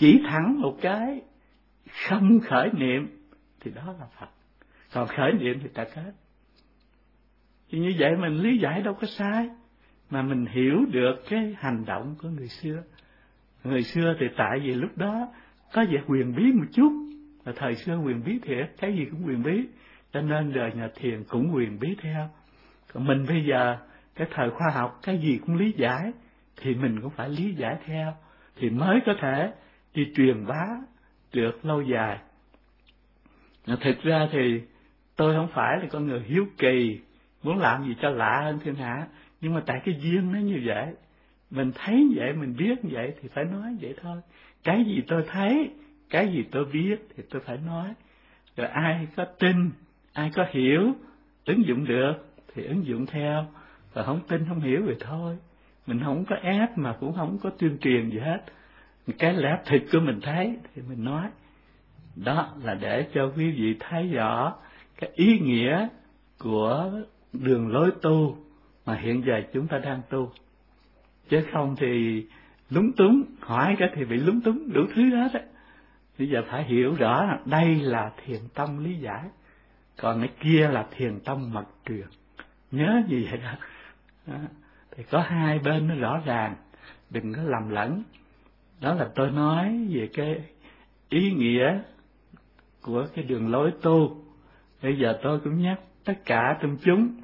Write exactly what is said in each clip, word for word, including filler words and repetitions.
chỉ thẳng một cái, không khởi niệm thì đó là Phật. Còn khởi niệm thì trật hết. Thì như vậy mình lý giải đâu có sai, mà mình hiểu được cái hành động của người xưa. Người xưa thì tại vì lúc đó có vẻ quyền bí một chút, là thời xưa quyền bí thiệt, cái gì cũng quyền bí, cho nên đời nhà Thiền cũng quyền bí theo. Còn mình bây giờ, cái thời khoa học, cái gì cũng lý giải, thì mình cũng phải lý giải theo, thì mới có thể đi truyền bá được lâu dài. Thực ra thì tôi không phải là con người hiếu kỳ, muốn làm gì cho lạ hơn thiên hạ, nhưng mà tại cái duyên nó như vậy, mình thấy vậy, mình biết vậy thì phải nói vậy thôi. Cái gì tôi thấy, cái gì tôi biết thì tôi phải nói. Rồi ai có tin, ai có hiểu, ứng dụng được thì ứng dụng theo, và không tin không hiểu thì thôi. Mình không có ép mà cũng không có tuyên truyền gì hết. Cái lẽ thực của mình thấy thì mình nói. Đó là để cho quý vị thấy rõ cái ý nghĩa của đường lối tu mà hiện giờ chúng ta đang tu. Chứ không thì lúng túng, hỏi cái thì bị lúng túng đủ thứ hết á. Bây giờ phải hiểu rõ là đây là thiền tông lý giải, còn cái kia là thiền tông mật truyền. Nhớ gì vậy đó. Đó. Thì có hai bên nó rõ ràng, đừng có lầm lẫn. Đó là tôi nói về cái ý nghĩa của cái đường lối tu. Bây giờ tôi cũng nhắc tất cả trong chúng,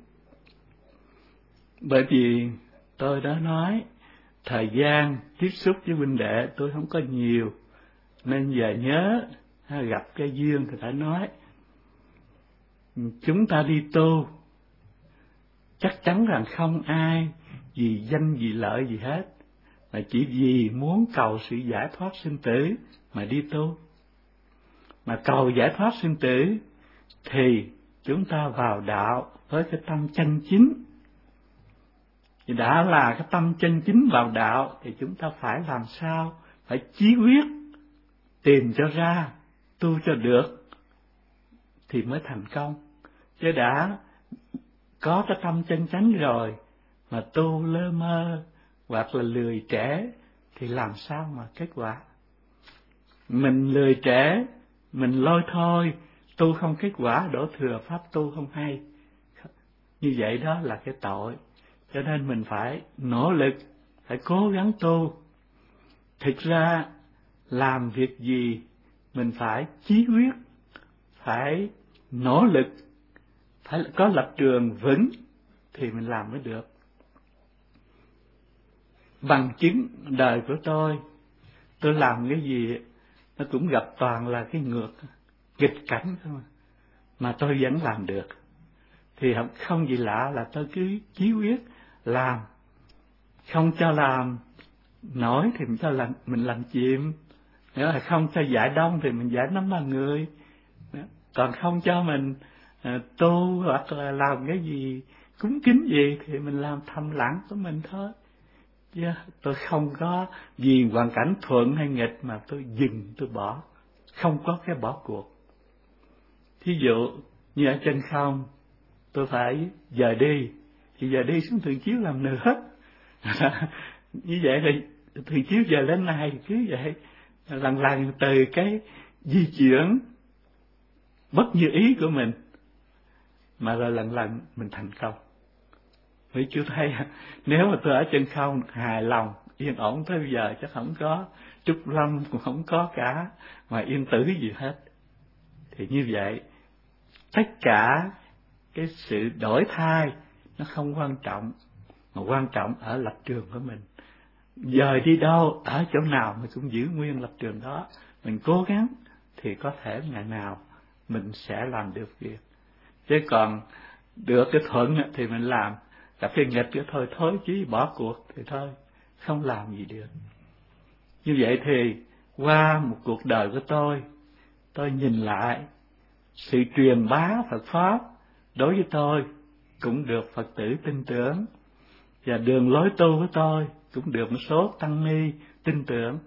bởi vì tôi đã nói thời gian tiếp xúc với huynh đệ tôi không có nhiều, nên giờ nhớ gặp cái duyên thì phải nói. Chúng ta đi tu chắc chắn rằng không ai vì danh vì lợi gì hết, mà chỉ vì muốn cầu sự giải thoát sinh tử mà đi tu. Mà cầu giải thoát sinh tử thì chúng ta vào đạo với cái tâm chân chính. Thì đã là cái tâm chân chính vào đạo thì chúng ta phải làm sao? Phải chí quyết tìm cho ra, tu cho được thì mới thành công. Chứ đã có cái tâm chân chánh rồi mà tu lơ mơ hoặc là lười trễ thì làm sao mà kết quả? Mình lười trễ, mình lôi thôi, tu không kết quả, đổ thừa pháp tu không hay. Như vậy đó là cái tội. Cho nên mình phải nỗ lực, phải cố gắng tu. Thực ra làm việc gì mình phải chí quyết, phải nỗ lực, phải có lập trường vững thì mình làm mới được. Bằng chứng đời của tôi, tôi làm cái gì nó cũng gặp toàn là cái ngược, nghịch cảnh thôi, mà tôi vẫn làm được. Thì không, không gì lạ là tôi cứ chí quyết làm, không cho làm nổi thì mình cho làm, mình làm chìm. Nếu là không cho giải đông thì mình giải năm ba người. Còn không cho mình uh, tu hoặc là làm cái gì cúng kính gì thì mình làm thầm lặng của mình thôi. Chứ tôi không có vì hoàn cảnh thuận hay nghịch mà tôi dừng, tôi bỏ. Không có cái bỏ cuộc. Thí dụ như ở trên không, tôi phải giờ đi, thì giờ đi xuống Thường Chiếu làm nữa. Như vậy thì Thường Chiếu giờ lên này cứ vậy, lần lần từ cái di chuyển bất như ý của mình, mà rồi lần lần mình thành công. Vì chú thấy, nếu mà tôi ở trên không hài lòng, yên ổn tới bây giờ chắc không có, Trúc Lâm cũng không có cả, mà yên tử gì hết. Thì như vậy, tất cả cái sự đổi thay nó không quan trọng, mà quan trọng ở lập trường của mình. Giờ đi đâu, ở chỗ nào mình cũng giữ nguyên lập trường đó. Mình cố gắng thì có thể ngày nào mình sẽ làm được việc. Chứ còn được cái thuận thì mình làm, gặp cái nghịch cái thôi thối chí bỏ cuộc thì thôi, không làm gì được. Như vậy thì qua một cuộc đời của tôi, tôi nhìn lại sự truyền bá Phật Pháp đối với tôi cũng được Phật tử tin tưởng, và đường lối tu của tôi cũng được một số tăng ni tin tưởng.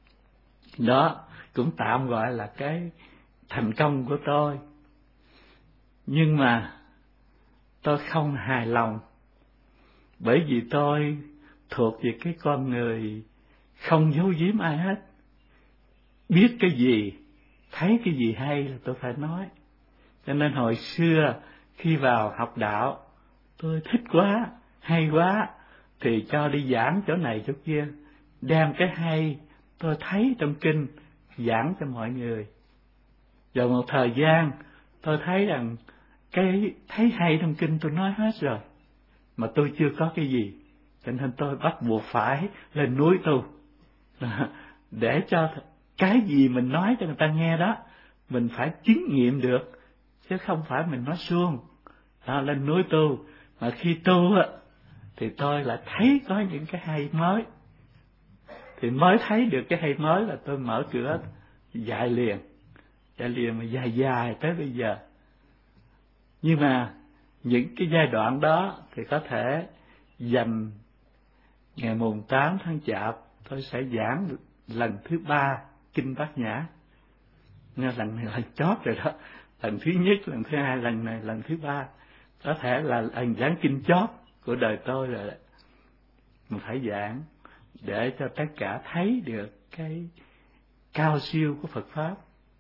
Đó cũng tạm gọi là cái thành công của tôi. Nhưng mà tôi không hài lòng, bởi vì tôi thuộc về cái con người không giấu giếm ai hết. biết cái gì, thấy cái gì hay là tôi phải nói. Cho nên hồi xưa khi vào học đạo, tôi thích quá, hay quá, thì cho đi giảng chỗ này chỗ kia, đem cái hay tôi thấy trong kinh giảng cho mọi người. Rồi một thời gian tôi thấy rằng cái thấy hay trong kinh tôi nói hết rồi, mà tôi chưa có cái gì, cho nên tôi bắt buộc phải lên núi tu để cho cái gì mình nói cho người ta nghe đó mình phải chứng nghiệm được, chứ không phải mình nói suông. Đó, lên núi tu, mà khi tu á thì tôi lại thấy có những cái hay mới, thì mới thấy được cái hay mới là tôi mở cửa dạy liền, dạy liền mà dài dài tới bây giờ. Nhưng mà những cái giai đoạn đó thì có thể dành ngày mùng tám tháng Chạp tôi sẽ giảng lần thứ ba kinh Bát Nhã. Nghe lần này lần chót rồi đó, lần thứ nhất, lần thứ hai, lần này lần thứ ba, có thể là lần giảng kinh chót của đời tôi rồi. Mình phải giảng để cho tất cả thấy được cái cao siêu của Phật Pháp.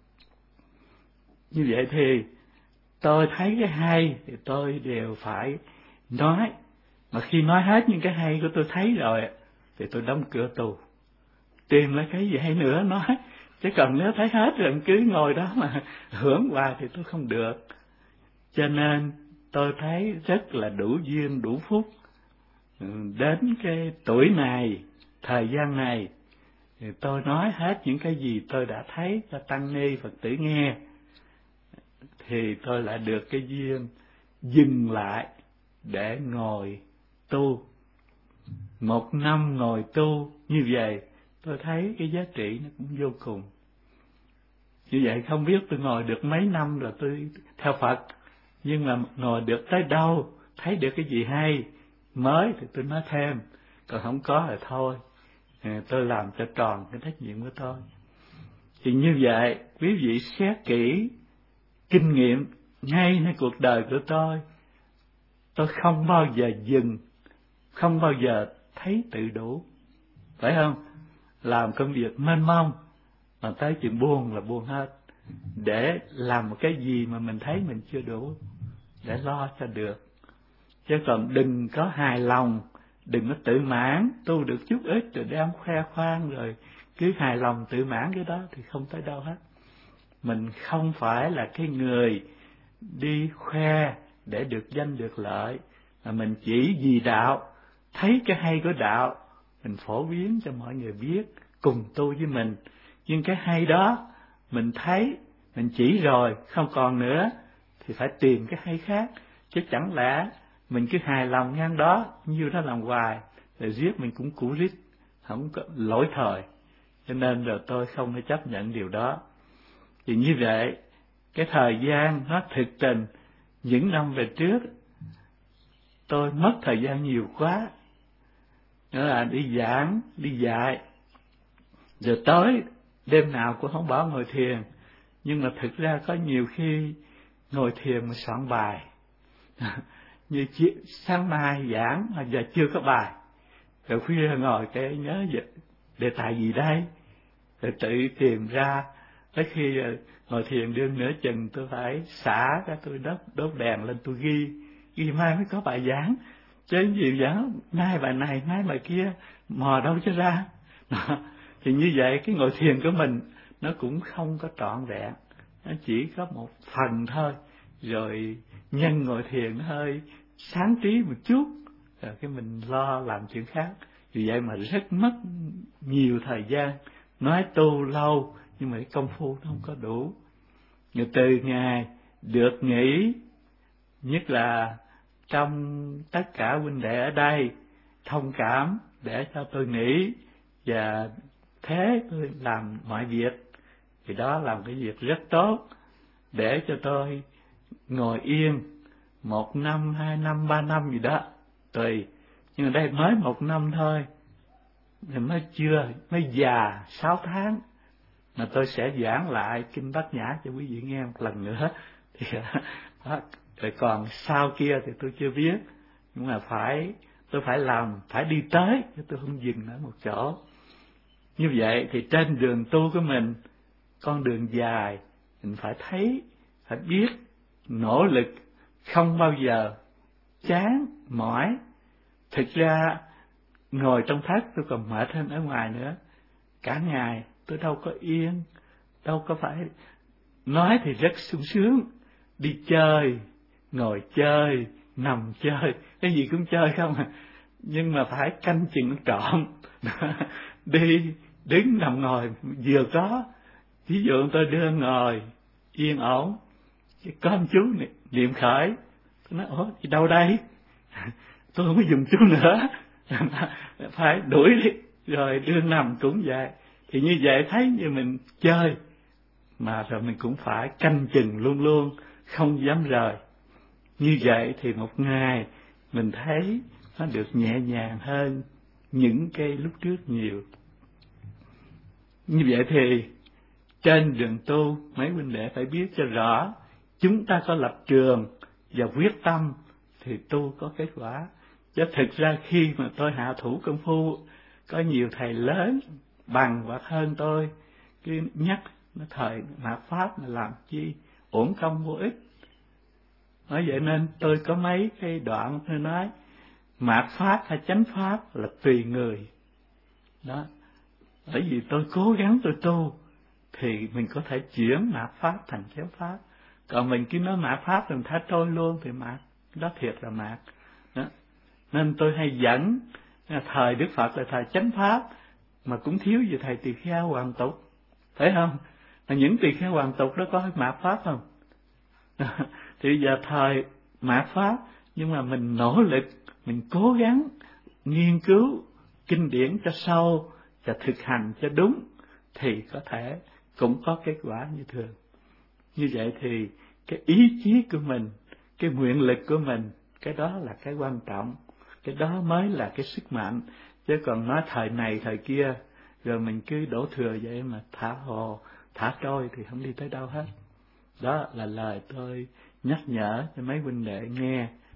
Như vậy thì tôi thấy cái hay thì tôi đều phải nói, mà khi nói hết những cái hay của tôi thấy rồi thì tôi đóng cửa tù, tìm lại cái gì hay nữa nói. Chứ còn nếu thấy hết rồi cứ ngồi đó mà hưởng hoài thì tôi không được. Cho nên tôi thấy rất là đủ duyên đủ phúc, đến cái tuổi này, thời gian này, thì tôi nói hết những cái gì tôi đã thấy cho tăng ni Phật tử nghe, thì tôi lại được cái duyên dừng lại để ngồi tu. Một năm ngồi tu như vậy, tôi thấy cái giá trị nó cũng vô cùng. Như vậy không biết tôi ngồi được mấy năm rồi tôi theo Phật, nhưng mà ngồi được tới đâu, thấy được cái gì hay mới thì tôi nói thêm, còn không có là thôi, tôi làm cho tròn cái trách nhiệm của tôi. Thì như vậy, quý vị xét kỹ kinh nghiệm ngayในcuộc đời của tôi, tôi không bao giờ dừng, không bao giờ thấy tự đủ, phải không? Làm công việc mênh mông, mà tới chuyện buông là buông hết, để làm một cái gì mà mình thấy mình chưa đủ, để lo cho được. Chứ còn đừng có hài lòng, đừng có tự mãn, tu được chút ít rồi đem khoe khoang, rồi cứ hài lòng tự mãn cái đó thì không tới đâu hết. Mình không phải là cái người đi khoe để được danh được lợi, mà mình chỉ vì đạo, thấy cái hay của đạo, mình phổ biến cho mọi người biết, cùng tu với mình. Nhưng cái hay đó, mình thấy, mình chỉ rồi, không còn nữa, thì phải tìm cái hay khác. Chứ chẳng lẽ mình cứ hài lòng ngang đó, như đó làm hoài, rồi giết mình cũng cũ rít, không có lỗi thời. Cho nên rồi tôi không thể chấp nhận điều đó. Thì như vậy, cái thời gian nó thực tình, những năm về trước, tôi mất thời gian nhiều quá. Đó là đi giảng, đi dạy, rồi tối, đêm nào cũng không bỏ ngồi thiền. Nhưng mà thực ra có nhiều khi ngồi thiền mà soạn bài. Như sáng mai giảng mà giờ chưa có bài, rồi khuya ngồi cái nhớ đề tài gì đây, rồi tự tìm ra. Tới khi ngồi thiền đương nửa chừng tôi phải xả cái tôi đốt đốt đèn lên, tôi ghi ghi mai mới có bài giảng, chứ gì giảng mai bài này mai bài kia mò đâu cho ra. Đó. Thì như vậy cái ngồi thiền của mình nó cũng không có trọn vẹn, nó chỉ có một phần thôi, rồi nhân ngồi thiền nó hơi sáng trí một chút, rồi cái mình lo làm chuyện khác. Vì vậy mà rất mất nhiều thời gian, nói tu lâu nhưng mà cái công phu nó không có đủ. Người từ ngày được nghỉ, nhất là trong tất cả huynh đệ ở đây thông cảm để cho tôi nghỉ và thế tôi làm mọi việc, thì đó là một cái việc rất tốt để cho tôi ngồi yên một năm, hai năm, ba năm gì đó tùy. Nhưng mà đây mới một năm thôi, thì mới chưa, mới già sáu tháng mà tôi sẽ giảng lại kinh Bát Nhã cho quý vị nghe một lần nữa. Thì đó, rồi còn sau kia thì tôi chưa biết, nhưng mà phải tôi phải làm, phải đi tới, chứ tôi không dừng ở một chỗ. Như vậy thì trên đường tu của mình con đường dài, mình phải thấy, phải biết, nỗ lực, không bao giờ chán, mỏi. Thực ra, ngồi trong thất tôi còn mệt hơn ở ngoài nữa. Cả ngày tôi đâu có yên, đâu có phải, nói thì rất sung sướng, đi chơi, ngồi chơi, nằm chơi, cái gì cũng chơi không à. Nhưng mà phải canh chừng trọn, đi, đứng, nằm, ngồi, vừa có. Ví dụ tôi đưa ngồi, yên ổn, có một chú niệm khởi, tôi nói, ủa, đi đâu đây? Tôi không có dùng chú nữa, phải đuổi đi, rồi đưa nằm cũng vậy. Thì như vậy thấy như mình chơi, mà rồi mình cũng phải canh chừng luôn luôn, không dám rời. Như vậy thì một ngày mình thấy nó được nhẹ nhàng hơn những cái lúc trước nhiều. Như vậy thì trên đường tu, mấy huynh đệ phải biết cho rõ, chúng ta có lập trường và quyết tâm thì tu có kết quả. Chứ thực ra khi mà tôi hạ thủ công phu, có nhiều thầy lớn bằng hoặc hơn tôi, cứ nhắc nó thời mạt pháp mà làm chi, uổng công vô ích. Nói vậy nên tôi có mấy cái đoạn tôi nói, mạt pháp hay chánh pháp là tùy người. Đó. Bởi vì tôi cố gắng tôi tu, thì mình có thể chuyển mạt pháp thành chánh pháp. Còn mình cứ nói mạt pháp rồi thả trôi luôn thì mạt, đó thiệt là mạt. Đó. Nên tôi hay dẫn, thời Đức Phật là thời chánh pháp, mà cũng thiếu gì thầy tỳ kheo hoàn tục, phải không? Mà những tỳ kheo hoàn tục đó có mạt pháp không? Thì giờ thời mạt pháp, nhưng mà mình nỗ lực, mình cố gắng nghiên cứu kinh điển cho sâu và thực hành cho đúng, thì có thể cũng có kết quả như thường. Như vậy thì cái ý chí của mình, cái nguyện lực của mình, cái đó là cái quan trọng, cái đó mới là cái sức mạnh. Chứ còn nói thời này thời kia, rồi mình cứ đổ thừa vậy mà thả hồ, thả trôi thì không đi tới đâu hết. Đó là lời tôi nhắc nhở cho mấy huynh đệ nghe.